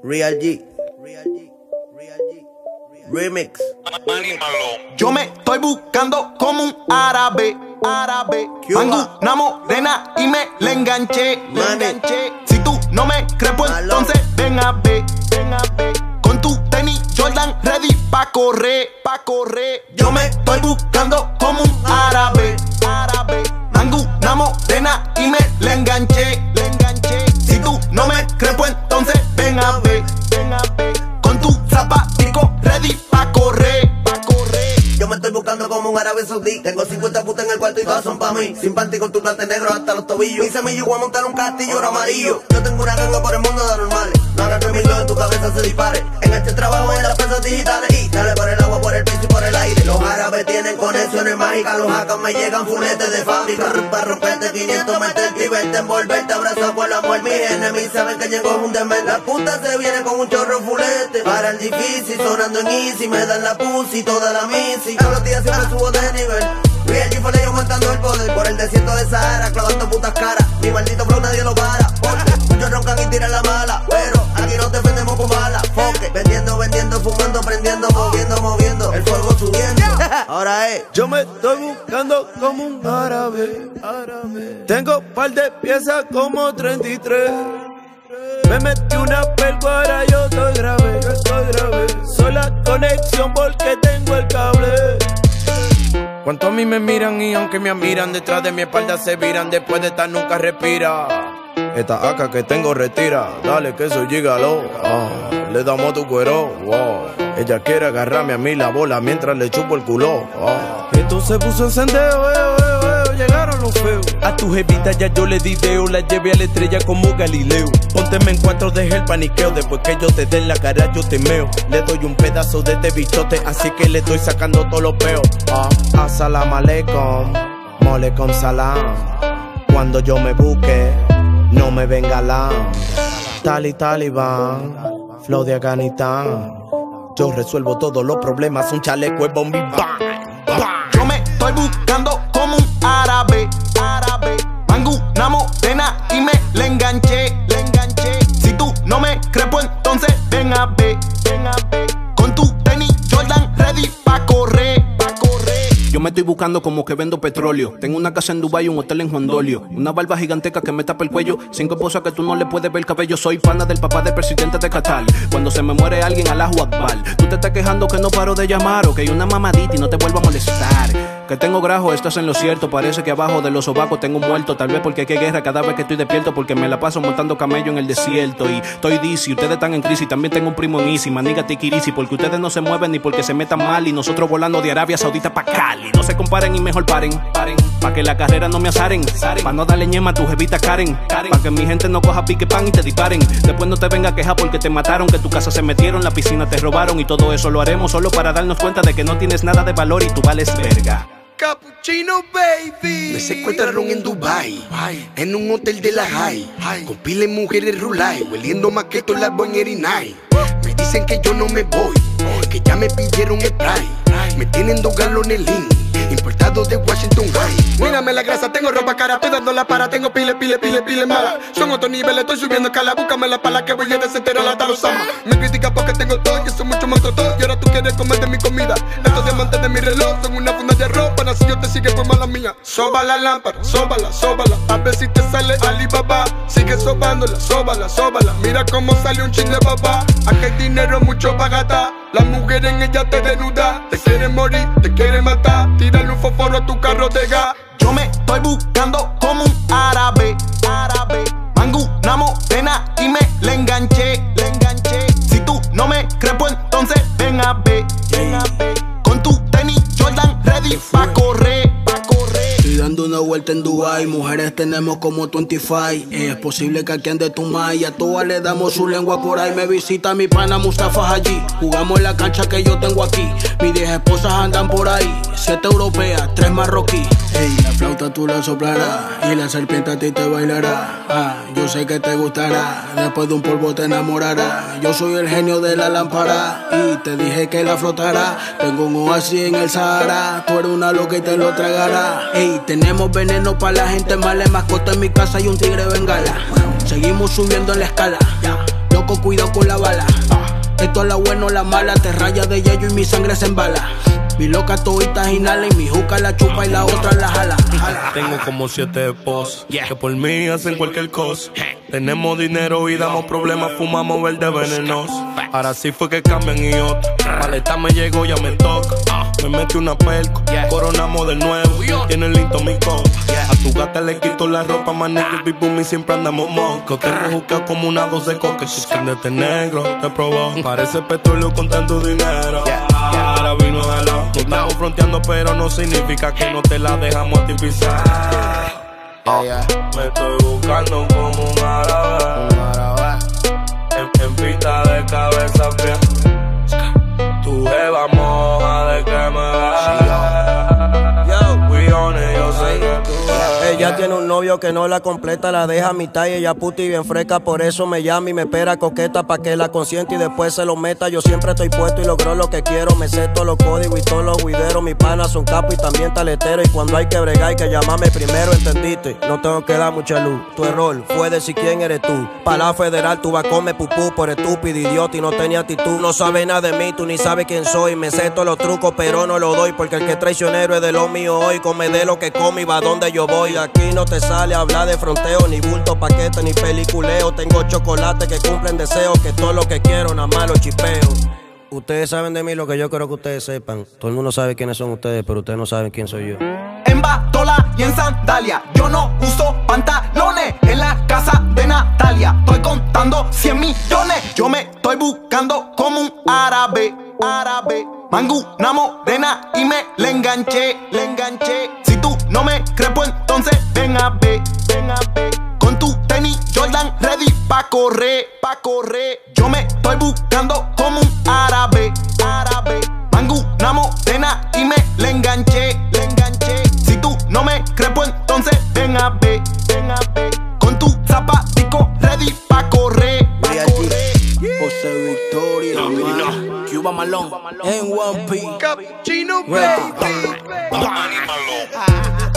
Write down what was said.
Real G. Remix. Yo me estoy buscando como un árabe. Mango una morena y me la enganché. Si tú no me crees, pues entonces ven a ver. Con tu tenis Jordan ready pa' correr. Yo me estoy buscando como un árabe. Mango una morena y me la enganché. Si tú no me crees, pues entonces ven a ver. Con tu zapatico ready pa' correr. Yo me estoy buscando como un árabe saudí. Tengo 50 putas en el cuarto y todas son pa' mí. Sin panty con tu plate negro hasta los tobillos. Mi semillo voy a montar un castillo oro amarillo. Yo tengo una ganga por el mundo de anormales. No hagas que mi glow en tu cabeza se dispare. En este trabajo en las pesas digitales. Y dale por el agua, por el piso y por el aire. Los árabes tienen conexiones mágicas. Los hackers me llegan fuletes de fábrica. Para romperte 500, meterte y verte, envolverte, abrazar por la amor. Mis enemigos saben que llegó un demente. La puta se viene con un chorro fulete. Para el difícil, sonando en easy. Me dan la pussy, toda la missy. Todos los días siempre subo de nivel. Real G fue yo aumentando el poder. Por el desierto de Sahara, clavando putas caras. Mi maldito flow nadie lo para. Porque muchos roncan y tiran la mala. Pero aquí no te vendemos con balas. Foque, vendiendo, fumando, prendiendo, moviendo. El fuego subiendo. Ahora es. Yo me estoy buscando como un árabe. Tengo par de piezas como 33. Me metí una pelguara, yo estoy grave. Soy la conexión porque tengo el cable. Cuanto a mí me miran y aunque me admiran, detrás de mi espalda se viran. Después de estar nunca respira. Esta AK que tengo retira. Dale que soy gigalo. Le damos tu cuero. Ella quiere agarrarme a mí la bola mientras le chupo el culo. Esto se puso encendeo, llegaron los feos. A tu jevita ya yo le di deo. La llevé a la estrella como Galileo. Pónteme en cuatro, deje el paniqueo. Después que yo te dé en la cara yo te meo. Le doy un pedazo de este bichote, así que le estoy sacando todos los peos. Assalam alaikum, molecom salam. Cuando yo me busque, no me venga la Taliban, flow de Afganistán. Yo resuelvo todos los problemas, un chaleco es bombi bang. Yo me estoy buscando como un árabe. Mango una morena y me la enganché. Si tú no me crees, pues entonces ven a ver. Con tu tenis Jordan ready pa' correr. Yo me estoy buscando como que vendo petróleo. Tengo una casa en Dubai y un hotel en Juan Dolio. Una barba giganteca que me tapa el cuello. 5 esposas que tú no le puedes ver el cabello. Soy pana del papá del presidente de Qatar. Cuando se me muere alguien, Allahu Akbar. Tú te estás quejando que no paro de llamar. O que hay una mamadita y no te vuelvo a molestar. Que tengo grajo, estás en lo cierto. Parece que abajo de los sobacos tengo un muerto. Tal vez porque hay guerra cada vez que estoy despierto. Porque me la paso montando camello en el desierto. Y estoy dizzy, ustedes están en crisis. También tengo un primo en Easy, maniga tiquirisi. Porque ustedes no se mueven ni porque se metan mal. Y nosotros volando de Arabia Saudita pa' Cali. No se comparen y mejor paren. Pa' que la carrera no me azaren. Pa' no darle ñema a tu jevita Karen. Pa' que mi gente no coja pique pan y te disparen. Después no te venga a quejar porque te mataron. Que tu casa se metieron, la piscina te robaron. Y todo eso lo haremos solo para darnos cuenta de que no tienes nada de valor y tú vales verga. Cappuccino baby. Me secuestraron en Dubai, en un hotel de la high, con pila de mujeres rulay, hueliendo más que todas las boñerinay. Me dicen que yo no me voy, que ya me pidieron spray. Me tienen 2 galones lean, importados de Washington High. Mírame la grasa, tengo ropa cara, estoy dando la para. Tengo pile mala. Son otros niveles, estoy subiendo escala. Búscame la pala que voy a desenterrar hasta los amas. Me critican porque tengo todo, yo soy mucho más todo. Y ahora tú quieres comer de mi comida. Estos diamantes de mi reloj son una funda de arroz. Para si yo te sigue por mala mía. Soba la lámpara, sóbala. A ver si te sale Alibaba. Sigue sobándola, sóbala. Mira cómo sale un chin de papá. Aquí hay dinero mucho pa' gastar. La mujer en ella te desnuda. Te quiere morir, te quiere matar. Tírale un fósforo a tu carro de gas. Yo me estoy buscando como un árabe. Mango una morena y me la enganché. Si tú no me crees, pues entonces ven a ver. Con tu tenis Jordan ready pa' correr. Estoy dando una vuelta en Dubai, mujeres tenemos como 25. Es posible que aquí ande tu mai, a todas le damos su lengua por ahí. Me visita mi pana Mustafa allí. Jugamos en la cancha que yo tengo aquí. Mis 10 esposas andan por ahí, 7 europeas, 3 marroquí. Ey, la flauta tú la soplarás y la serpiente a ti te bailará. Yo sé que te gustará, después de un polvo te enamorará. Yo soy el genio de la lámpara y te dije que la frotará. Tengo un oasis en el Sahara, tú eres una loca y te lo tragará. Ey, tenemos veneno para la gente mala, mascota en mi casa y un tigre bengala. Seguimos subiendo en la escala. Yo con cuidado con la bala. Esto es la buena o la mala, te raya de yello y mi sangre se embala. Mi loca todita inhala y mi juca la chupa y la otra la jala. Tengo como 7 esposos que por mí hacen cualquier cosa. Tenemos dinero y damos problemas, fumamos verde venenoso. Ahora sí fue que cambian y otro. Maleta me llegó, ya me toca. Me metí una pelco, coronamos de nuevo. Tiene lindo mi copa. A tu gata le quito la ropa, manillo y boom y siempre andamos mocos. Tengo juca como una 12 coca. Si este negro te probó, parece petróleo con tanto dinero. Ahora vino de lado. No estamos fronteando, pero no significa que no te la dejamos a ti pisar. Me estoy buscando como un árabe. En pista de cabeza fría. Tu jeva moja de que me va. We on it, yo sé que tú vas. Ella tiene un novio que no la completa, la deja a mitad y ella puta y bien fresca. Por eso me llama y me espera coqueta pa' que la consiente y después se lo meta. Yo siempre estoy puesto y logro lo que quiero. Me sé todos los códigos y todos los guideros. Mis panas son capos y también taleteros. Y cuando hay que bregar hay que llamarme primero, ¿entendiste? No tengo que dar mucha luz. Tu error fue decir quién eres tú. Pa' la federal tú vas a comer pupú por estúpido, idiota y no tenía actitud. No sabes nada de mí, tú ni sabes quién soy. Me sé todos los trucos pero no lo doy. Porque el que es traicionero es de lo mío hoy. Come de lo que come y va donde yo voy. Aquí no te sale a hablar de fronteo, ni bulto, paquete, ni peliculeo. Tengo chocolate que cumplen deseos, que todo lo que quiero nada más lo chipeo. Ustedes saben de mí lo que yo quiero que ustedes sepan. Todo el mundo sabe quiénes son ustedes, pero ustedes no saben quién soy yo. En batola y en sandalia, yo no uso pantalones. En la casa de Natalia, estoy contando 100 millones. Yo me estoy buscando como un árabe. Mango, una morena y me le enganché. Si tú no me crees, pues entonces ven a ver. Con tu tenis Jordan ready pa' correr. Yo me estoy buscando como un árabe. Mango, una morena y me le enganché. Si tú no me crees, pues entonces ven a ver. Con tu zapatico ready pa' correr. José Victoria, Cuba Malone, N1P, Cappuccino, baby.